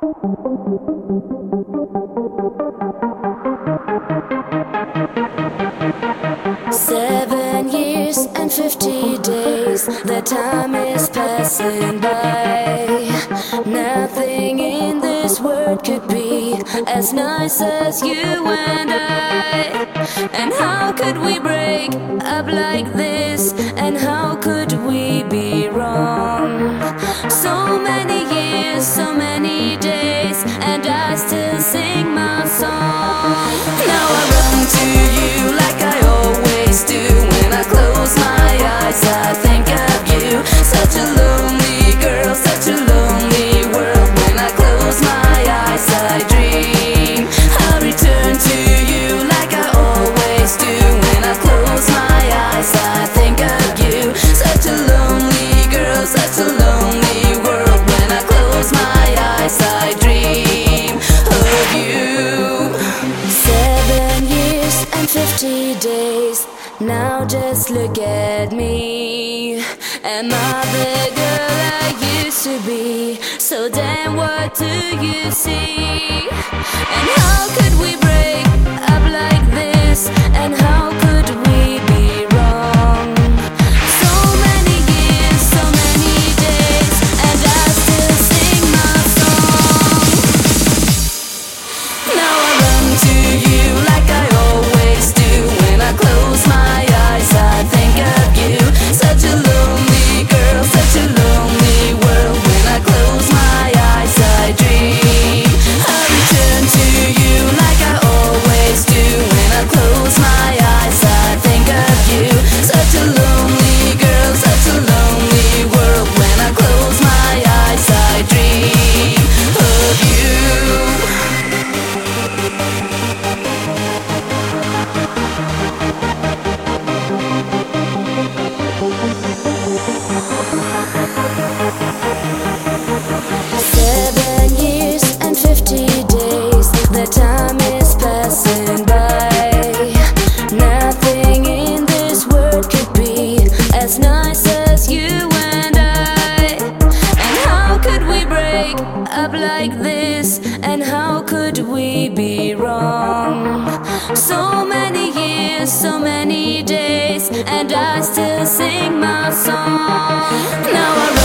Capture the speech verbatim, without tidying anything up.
Seven years and fifty days, the time is passing by. Nothing in this world could be as nice as you and I. And how could we break up like this? And how could we be wrong? So many years, so many days, and I still sing my song. Now I run to you like I always do. When I close my eyes, I think of you. Such a lonely girl, such a lonely world. When I close my eyes, I dream I'll return to you like I always do. When I close my eyes, I think of you. Such a lonely girl, such a lonely world. When I close my eyes, I dream of you. Seven years and fifty days. Now just look at me. Am I the girl I used to be? So then what do you see? And how could we break up like this? And how could we be wrong? So many years, so many days, and I still sing my song. Now I run to you like I always do. When I close my eyes, I think of you. Such a lonely girl, such a lonely world. When I close my eyes, I dream I'll return to you like I always do. When I close my eyes, I think of you. Such a lonely girl, such a lonely world. When I close my eyes, I dream of you. Seven years and fifty days, the time is passing by. Nothing in this world could be as nice as you and I. And how could we break up like this? And how could we be wrong? So many years, so many days, and I still sing my song. Now I